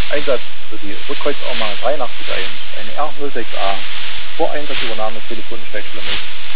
Einsatz für die Rückkreuzarmada 83-1, eine R06A, vor Einsatzübernahme Telefonstellstelle Milch.